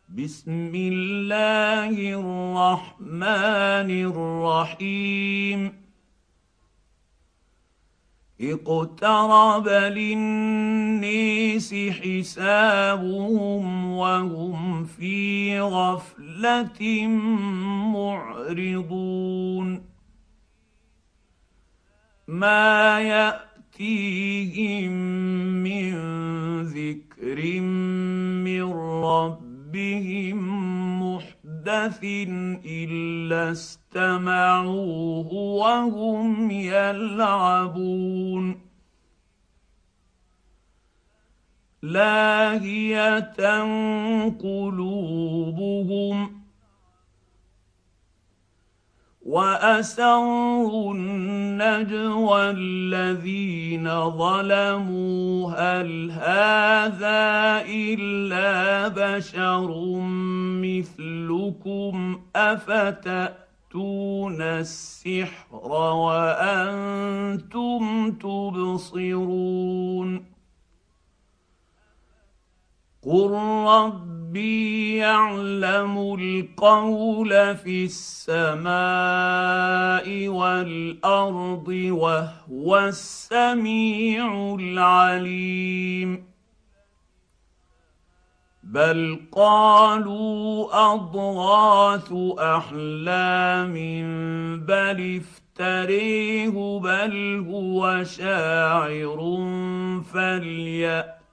بسم الله الرحمن الرحيم. اقترب للناس حسابهم وهم في غفلة معرضون. ما يأتيهم من ذكر من ربهم محدث إلا استمعوه وهم يلعبون لاهية قلوبهم وأسروا النجوى الذين ظلموا هل هذا إلا بشر مثلكم أفتأتون السحر وأنتم تبصرون. قل ربي يعلم القول في السماء والأرض وهو السميع العليم. بل قالوا أضغاث أحلام بل افتريه بل هو شاعر فليأتنا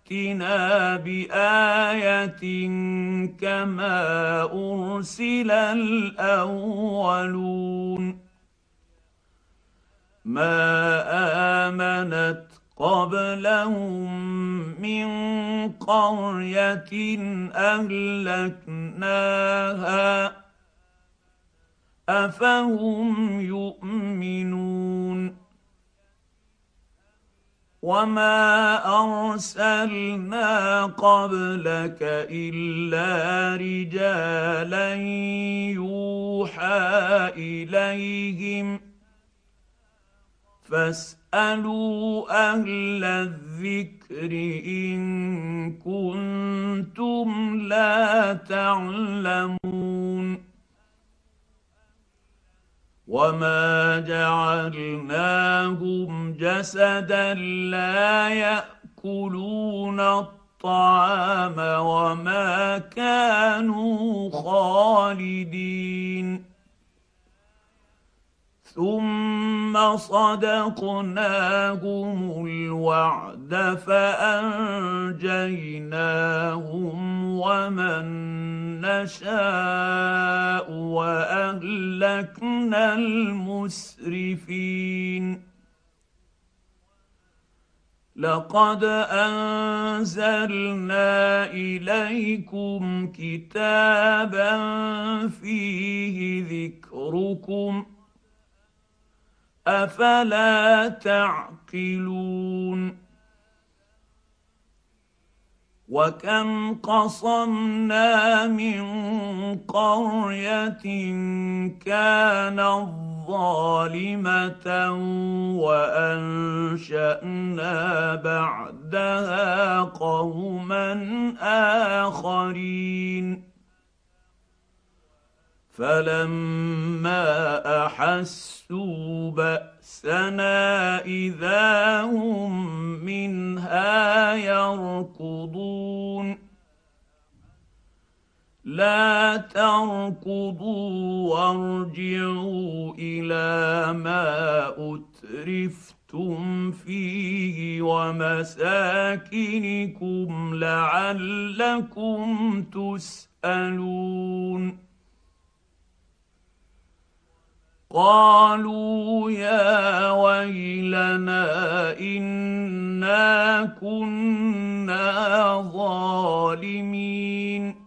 بآية كما أرسل الأولون. ما آمنت قبلهم من قرية أهلكناها أفهم يؤمنون. وما أرسلنا قبلك إلا رجالا يوحى إليهم فاسألوا أهل الذكر إن كنتم لا تعلمون. وما جعلناهم جسدا لا يأكلون الطعام وما كانوا خالدين. ثم صدقناهم الوعد فأنجيناهم ومن نشاء وأهلكنا المسرفين. لقد أنزلنا إليكم كتابا فيه ذكركم أفلا تعقلون. وكم قصمنا من قرية كانت ظالمة وأنشأنا بعدها قوما آخرين فلما أحسوا بأسنا إذا هم منها يركضون. لا تركضوا وارجعوا إلى ما أترفتم فيه ومساكنكم لعلكم تسألون. قالوا يا ويلنا إنا كنا ظالمين.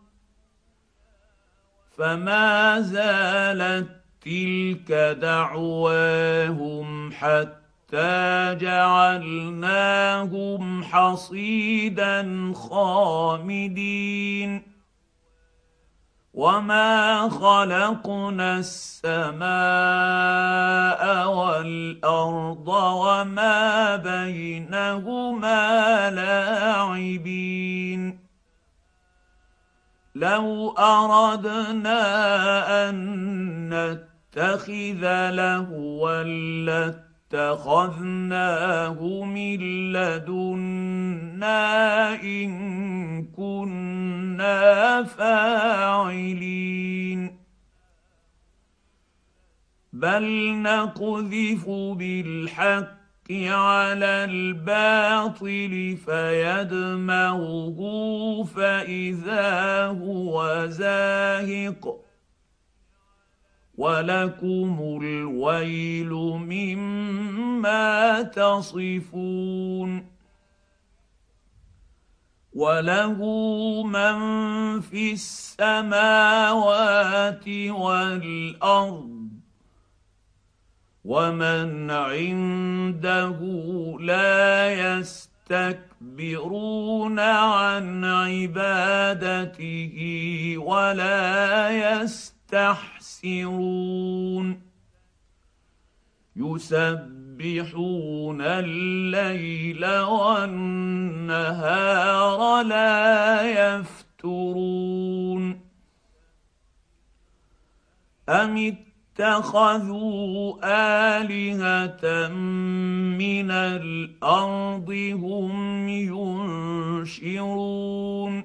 فما زالت تلك دعواهم حتى جعلناهم حصيدا خامدين. وما خلقنا السماء والأرض وما بينهما لاعبين. لو اردنا ان نتخذ لهوا لاتخذناه من لدنا ان كنا فاعلين بل نقذف بالحق على الباطل فيدمغه فاذا هو زاهق ولكم الويل مما تصفون وله من في السماوات والارض ومن عنده لا يستكبرون عن عبادته ولا يستحسرون يسبحون الليل والنهار لا يفترون أم اتخذوا آلهة من الأرض هم ينشرون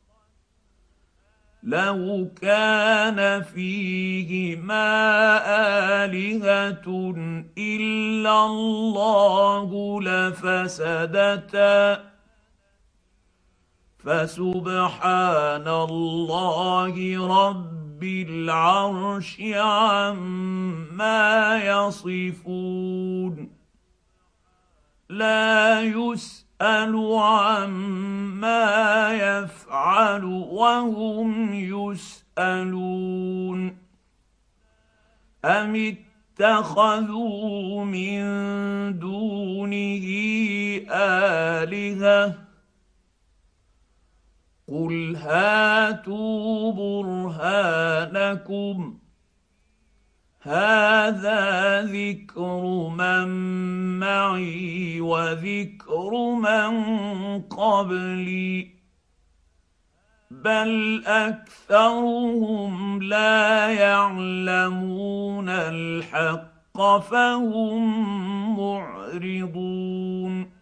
لو كان فيهما آلهة إلا الله لفسدتا فسبحان الله رب العرش عما يصفون لا يسأل عما يفعل وهم يسألون أم اتخذوا من دونه آلهة قل هاتوا برهانكم هذا ذكر من معي وذكر من قبلي بل أكثرهم لا يعلمون الحق فهم معرضون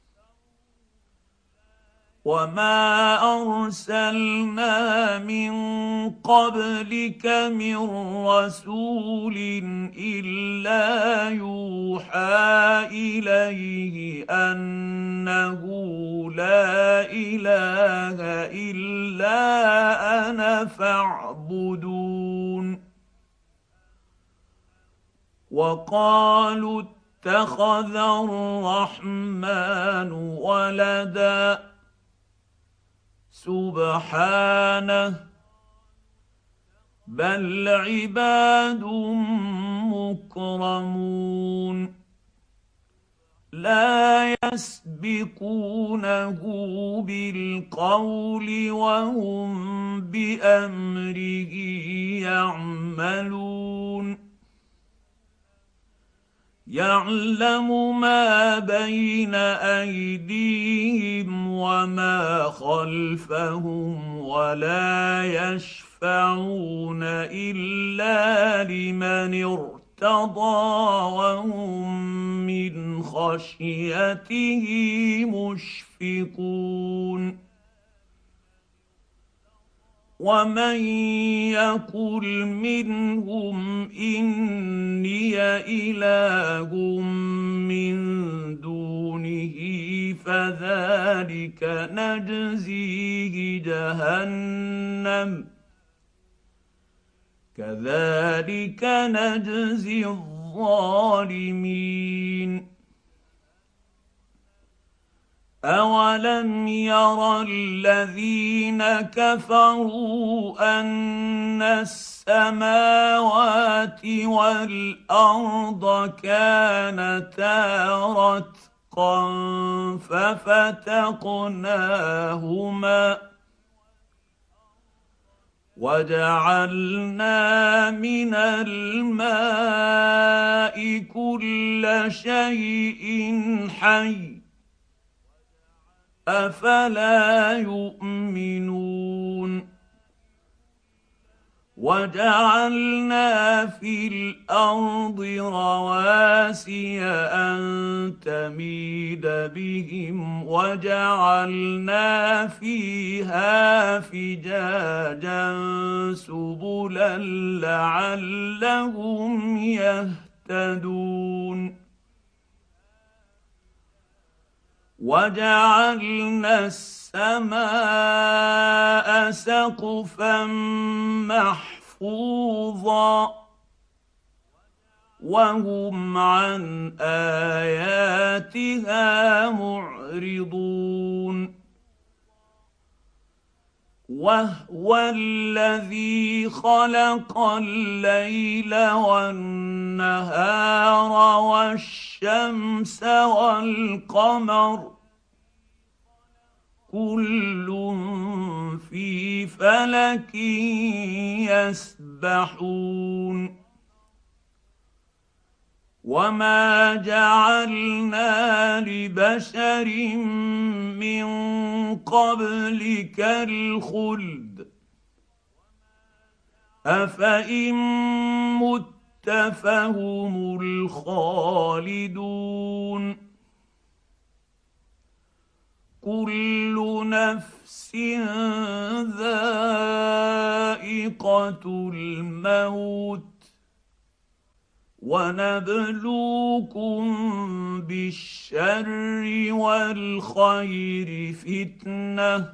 وما أرسلنا من قبلك من رسول إلا يوحى إليه أنه لا إله إلا أنا فاعبدون وقالوا اتخذ الرحمن ولدا سبحانه بل عباد مكرمون لا يسبقونه بالقول وهم بأمره يعملون يعلم ما بين أيديهم وما خلفهم ولا يشفعون إلا لمن ارتضى وهم من خشيته مشفقون ومن يقل منهم إني إله من دونه فذلك نجزيه جهنم كذلك نجزي الظالمين أولم ير الذين كفروا أن السماوات والأرض كانتا رتقا ففتقناهما وجعلنا من الماء كل شيء حي أفلا يؤمنون وجعلنا في الارض رواسي ان تميد بهم وجعلنا فيها فجاجا سبلا لعلهم يهتدون وجعلنا السماء سقفا محفوظا وهم عن اياتها معرضون وهو الذي خلق الليل والنهار والشمس والقمر كل في فلك يسبحون وما جعلنا لبشر من قبلك الخلد افان مت فهم الخالدون كل نفس ذائقة الموت ونبلوكم بالشر والخير فتنة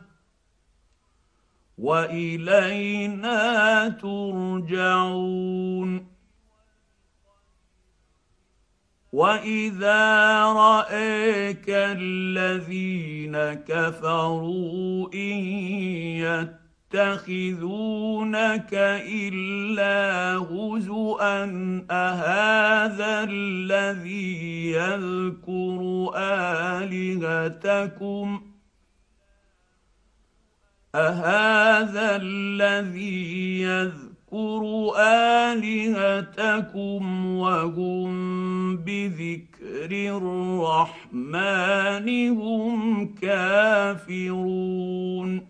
وإلينا ترجعون وإذا رأيك الذين كفروا إن يتخذونك إلا هزؤا أهذا الذي يذكر آلهتكم وهم بذكر الرحمن هم كافرون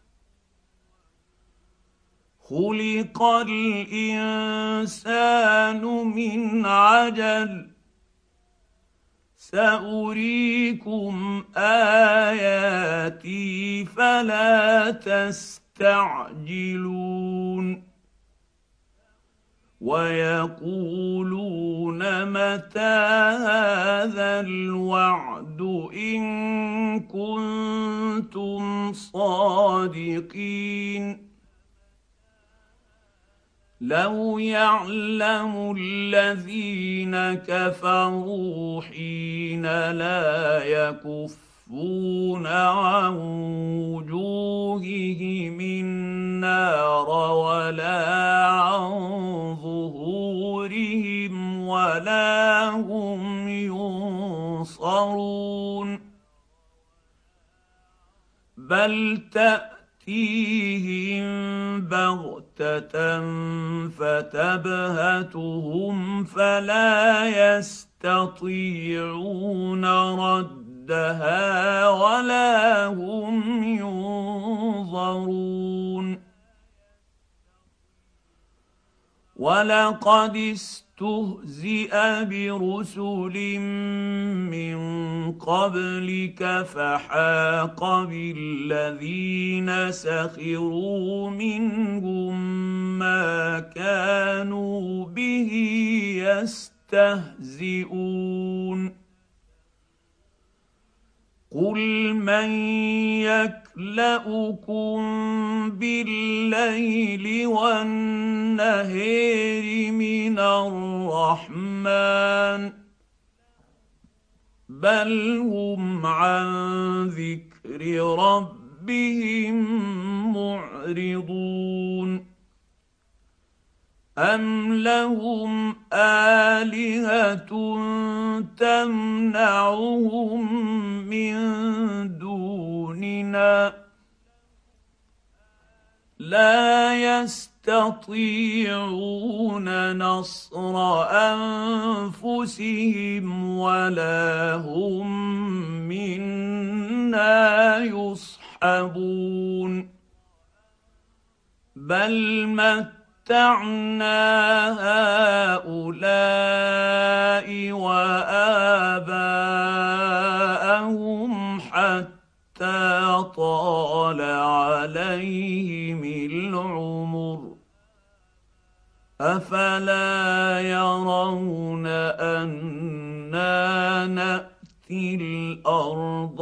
خلق الإنسان من عجل سأريكم آياتي فلا تستعجلون ويقولون متى هذا الوعد إن كنتم صادقين لو يعلم الذين كفروا حين لا يكفون عن وجوههم النار ولا عن ظهورهم ولا هم ينصرون بل تأتيهم بغتة فتبهتهم فلا يستطيعون ردها ولا هم ينظرون ولقد استهزئ برسل من قبلك فحاق بالذين سخروا منهم ما كانوا به يستهزئون قل من يكلؤكم بالليل والنهار من الرحمن بل هم عن ذكر ربهم معرضون أم لهم آلهة تمنعهم من دوننا لا يستطيعون نصر أنفسهم ولا هم منا يصحبون بل هؤلاء وآباءهم حتى طال عليهم العمر أفلا يرون أنا نأتي الأرض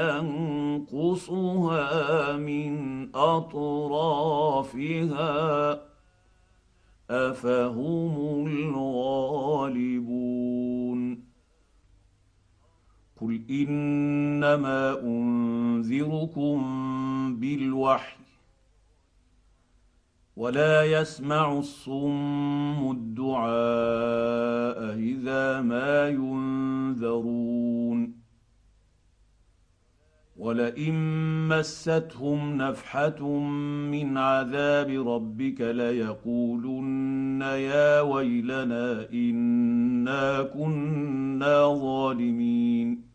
ننقصها من أطرافها أفهم الغالبون قل إنما أنذركم بالوحي ولا يسمع الصم الدعاء إذا ما ينذرون ولئن مستهم نفحة من عذاب ربك ليقولن يا ويلنا إنا كنا ظالمين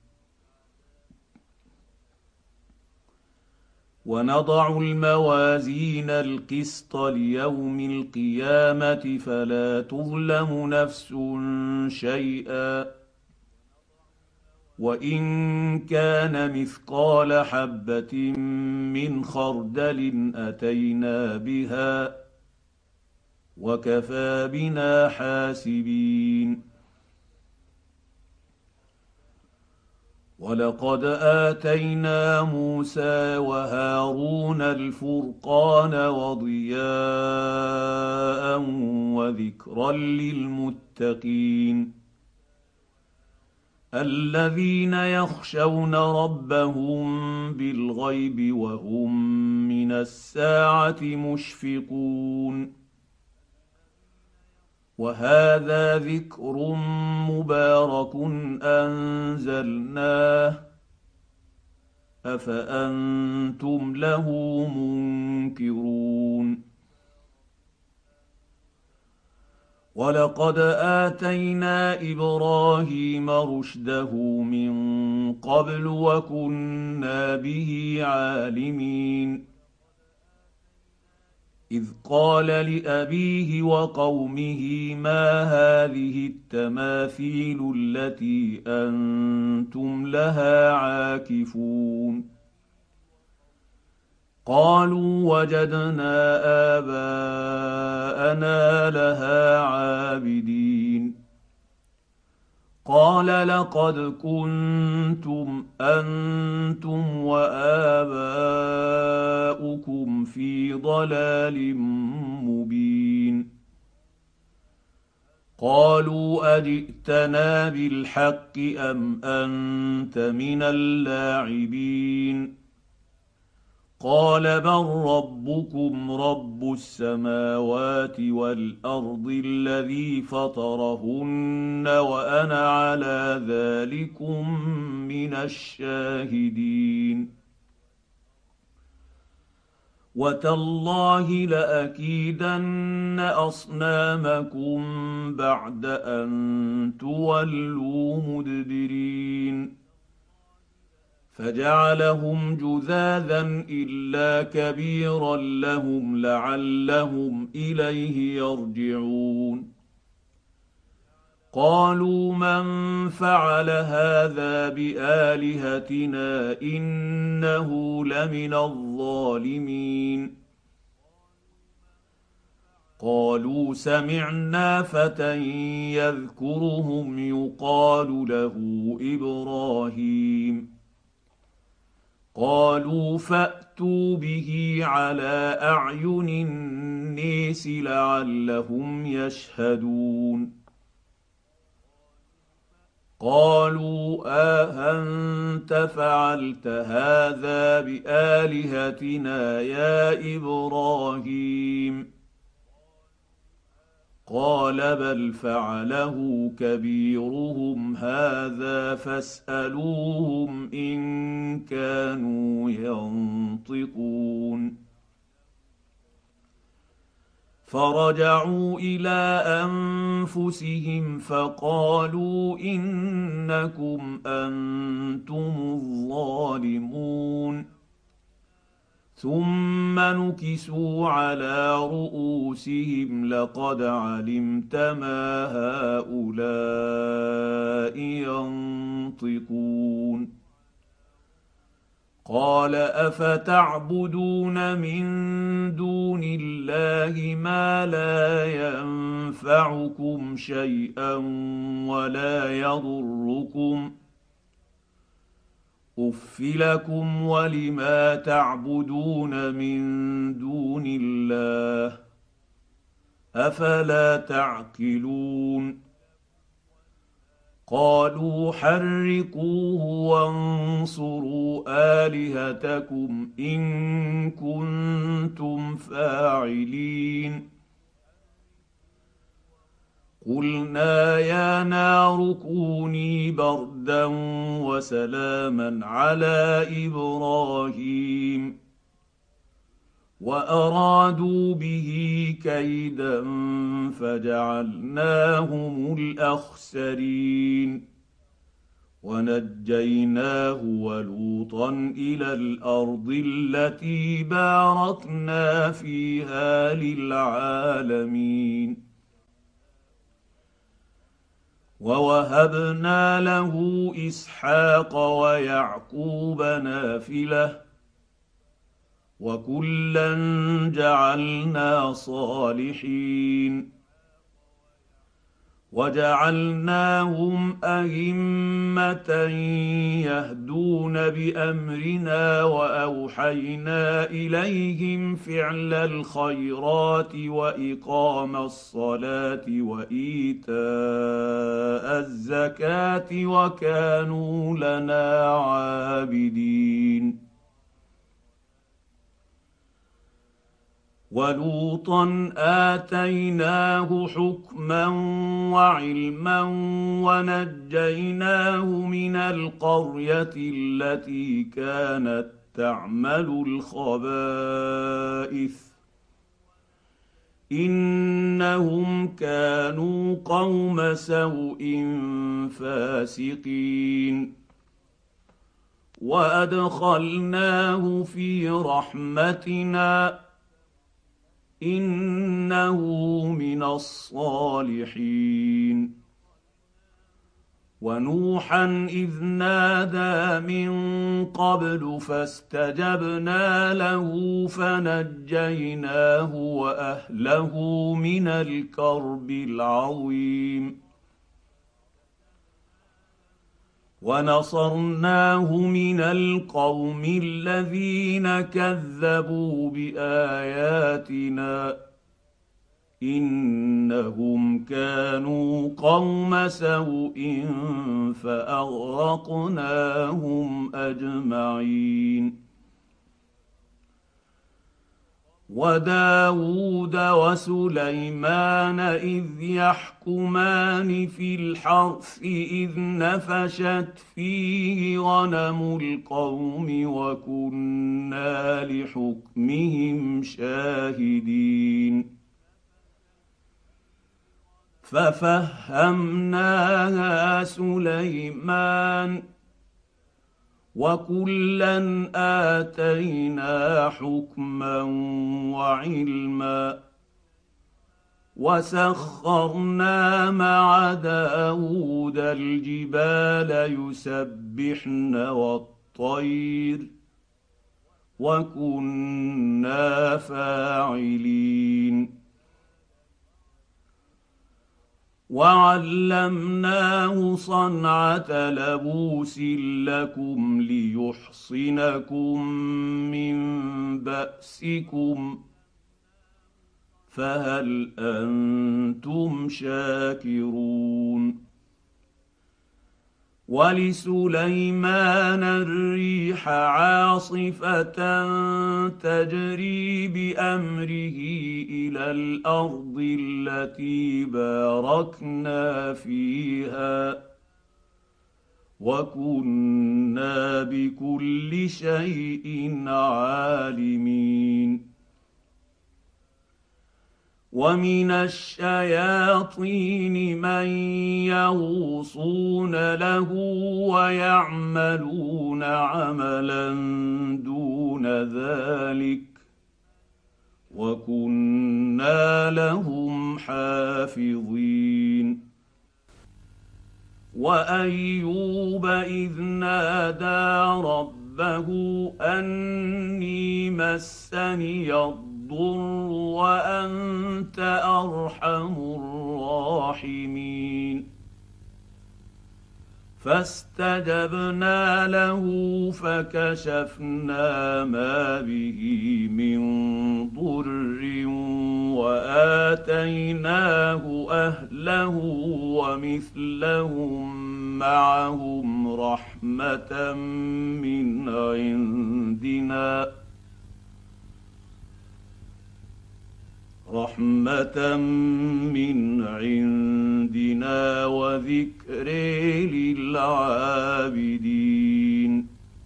ونضع الموازين القسط ليوم القيامة فلا تظلم نفس شيئا وإن كان مثقال حبة من خردل أتينا بها وكفى بنا حاسبين ولقد آتينا موسى وهارون الفرقان وضياء وذكرا للمتقين الذين يخشون ربهم بالغيب وهم من الساعة مشفقون وهذا ذكر مبارك أنزلناه أفأنتم له منكرون ولقد آتينا إبراهيم رشده من قبل وكنا به عالمين إذ قال لأبيه وقومه ما هذه التماثيل التي أنتم لها عاكفون قالوا وجدنا آباءنا لها عابدين قال لقد كنتم أنتم وآباؤكم في ضلال مبين قالوا أجئتنا بالحق أم أنت من اللاعبين قال بل ربكم رب السماوات والأرض الذي فطرهن وأنا على ذلكم من الشاهدين وتالله لأكيدن أصنامكم بعد أن تولوا مدبرين فجعلهم جذاذا إلا كبيرا لهم لعلهم إليه يرجعون قالوا من فعل هذا بآلهتنا إنه لمن الظالمين قالوا سمعنا فتى يذكرهم يقال له إبراهيم قالوا فأتوا به على أعين الناس لعلهم يشهدون قالوا أأنت فعلت هذا بآلهتنا يا إبراهيم قال بل فعله كبيرهم هذا فاسألوهم إن كانوا ينطقون فرجعوا إلى أنفسهم فقالوا إنكم أنتم الظالمون ثم نكسوا على رؤوسهم لقد علمت ما هؤلاء ينطقون قال افتعبدون من دون الله ما لا ينفعكم شيئا ولا يضركم اف لكم ولما تعبدون من دون الله افلا تعقلون قالوا حرقوه وانصروا الهتكم ان كنتم فاعلين قلنا يا نار كوني بردا وسلاما على ابراهيم وارادوا به كيدا فجعلناهم الاخسرين ونجيناه ولوطا الى الارض التي باركنا فيها للعالمين ووهبنا له اسحاق ويعقوب نافله وكلا جعلنا صالحين وجعلناهم ائمه يهدون بامرنا واوحينا اليهم فعل الخيرات واقام الصلاه وايتاء الزكاه وكانوا لنا عابدين ولوطا اتيناه حكما وعلما ونجيناه من القريه التي كانت تعمل الخبائث انهم كانوا قوم سوء فاسقين وادخلناه في رحمتنا انه من الصالحين ونوحا اذ نادى من قبل فاستجبنا له فنجيناه واهله من الكرب العظيم ونصرناه من القوم الذين كذبوا باياتنا انهم كانوا قوم سوء فاغرقناهم اجمعين وداود وسليمان اذ يحكمان في الحرث اذ نفشت فيه غنم القوم وكنا لحكمهم شاهدين ففهمناها سليمان وكلا اتينا حكما وعلما وسخرنا مع داود الجبال يسبحن والطير وكنا فاعلين وعلمناه صنعه لبوس لكم ليحصنكم من باسكم فهل انتم شاكرون ولسليمان الريح عاصفه تجري بامره الى الارض التي باركنا فيها وكنا بكل شيء عالمين ومن الشياطين من يغوصون له ويعملون عملا دون ذلك وكنا لهم حافظين. وايوب اذ نادى ربه اني مسني الضر وانت ارحم الراحمين فاستجبنا له فكشفنا ما به من ضر واتيناه اهله ومثلهم معهم رحمه من عندنا وذكر للعابدين.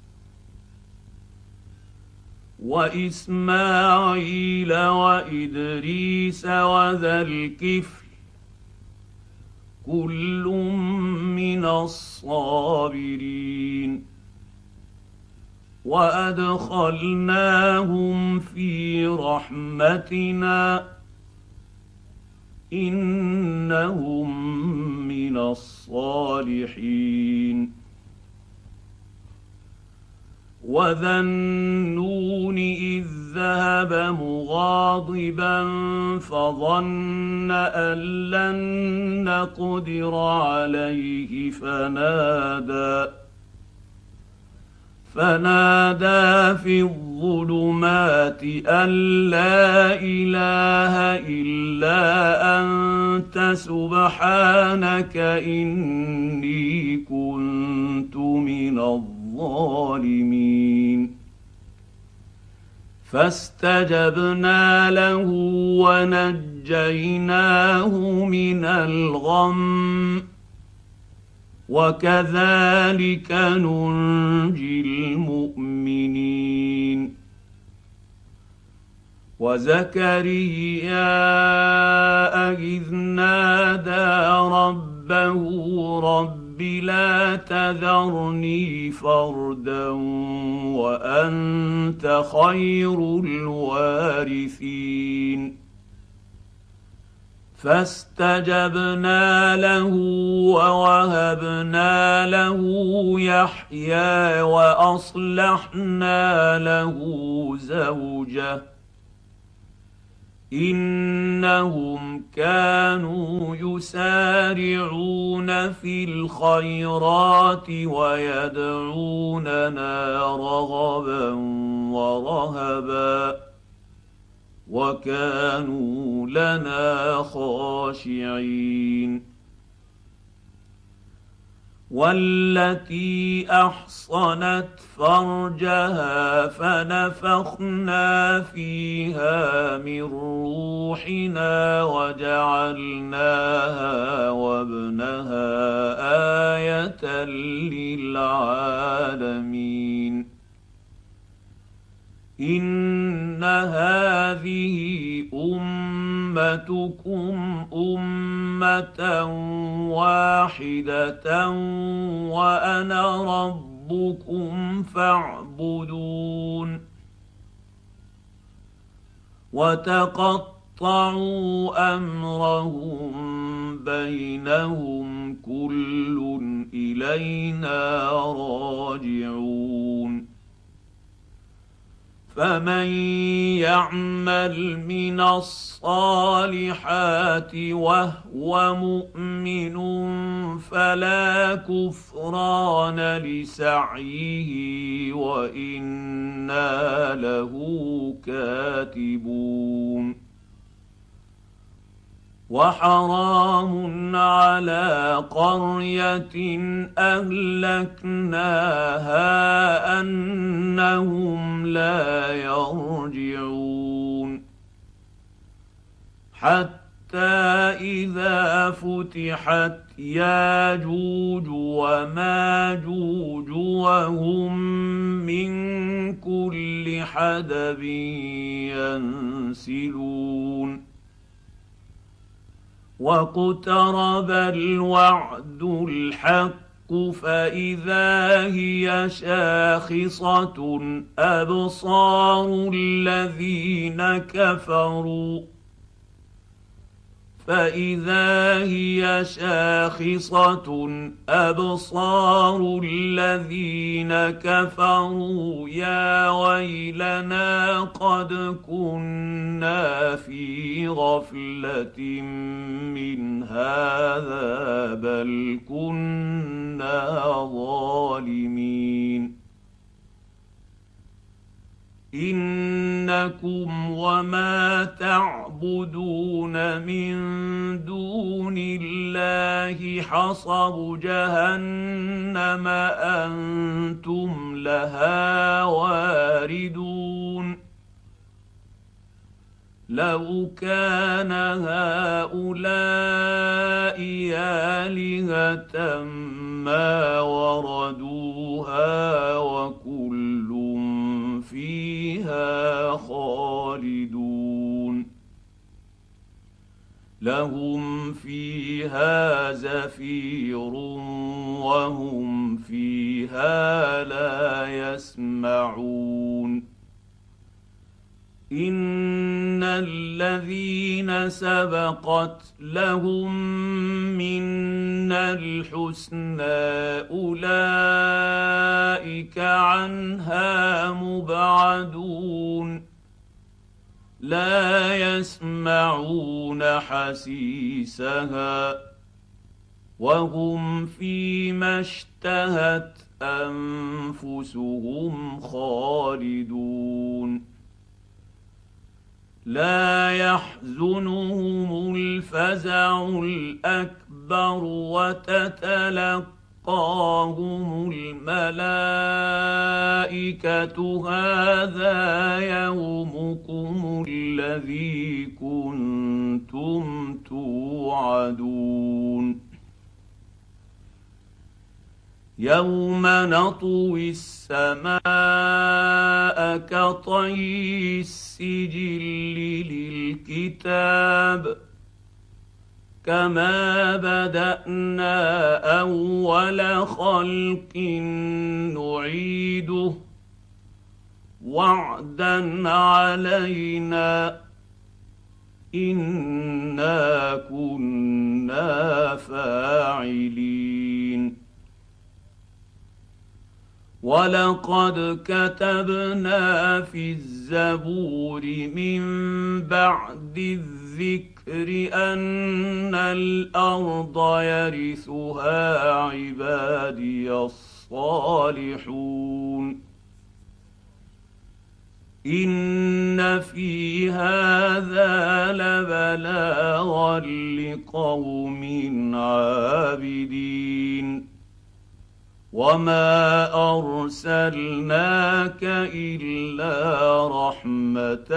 واسماعيل وادريس وذا الكفل كل من الصابرين وادخلناهم في رحمتنا انهم من الصالحين. وذا النون اذ ذهب مغاضبا فظن ان لن نقدر عليه فنادى في الظلمات ان لا اله الا انت سبحانك اني كنت من الظالمين. فاستجبنا له ونجيناه من الغم وكذلك ننجي المؤمنين. وزكريا إذ نادى ربه رب لا تذرني فردا وأنت خير الوارثين فاستجبنا له ووهبنا له يحيى واصلحنا له زوجه انهم كانوا يسارعون في الخيرات ويدعوننا رغبا ورهبا وكانوا لنا خاشعين. والتي احصنت فرجها فنفخنا فيها من روحنا وجعلناها وابنها ايه للعالمين. ان هذه امتكم امه واحده وانا ربكم فاعبدون. وتقطعوا امرهم بينهم كل الينا راجعون. فمن يعمل من الصالحات وهو مؤمن فلا كفران لسعيه وانا له كاتبون. وحرام على قريه اهلكناها انهم لا يرجعون. حتى اذا فتحت ياجوج وماجوج وهم من كل حدب ينسلون واقترب الوعد الحق فإذا هي شاخصة أبصار الذين كفروا فإذا هي شاخصة أبصار الذين كفروا يا ويلنا قد كنا في غفلة من هذا بل كنا ظالمين إنكم وما تعبدون من دون الله حصب جهنم أنتم لها واردون لو كان هؤلاء آلهة ما وردوها وكل فيها خالدون لهم فيها زفير وهم فيها لا يسمعون إن الذين سبقت لهم منا الحسنى أولئك عنها مبعدون لا يسمعون حسيسها وهم فيما اشتهت أنفسهم خالدون لا يحزنهم الفزع الأكبر وتتلقاهم الملائكة هذا يومكم الذي كنتم توعدون يوم نطوي السماء كطي السجل للكتاب كما بدأنا أول خلق نعيده وعدا علينا إنا كنا فاعلين ولقد كتبنا في الزبور من بعد الذكر أن الأرض يرثها عبادي الصالحون إن في هذا لبلاغا لقوم عابدين وما أرسلناك إلا رحمة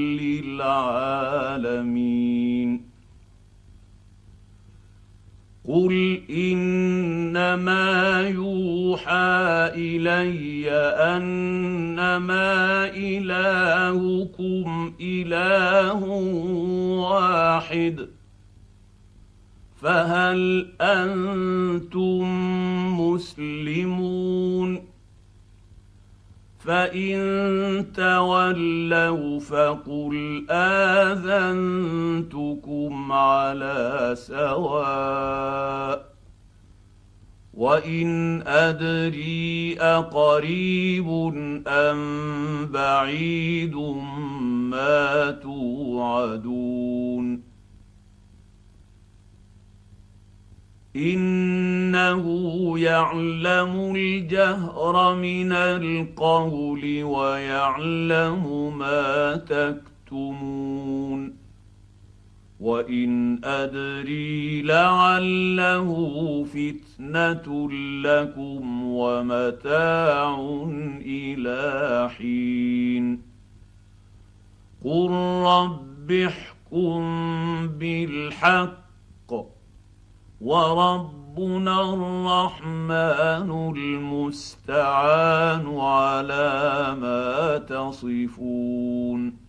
للعالمين قل إنما يوحى إلي أنما إلهكم إله واحد فهل أنتم مسلمون فإن تولوا فقل آذنتكم على سواء وإن أدري أقريب أم بعيد ما توعدون إنه يعلم الجهر من القول ويعلم ما تكتمون وإن أدري لعله فتنة لكم ومتاع إلى حين قل رب احكم بالحق وربنا الرحمن المستعان على ما تصفون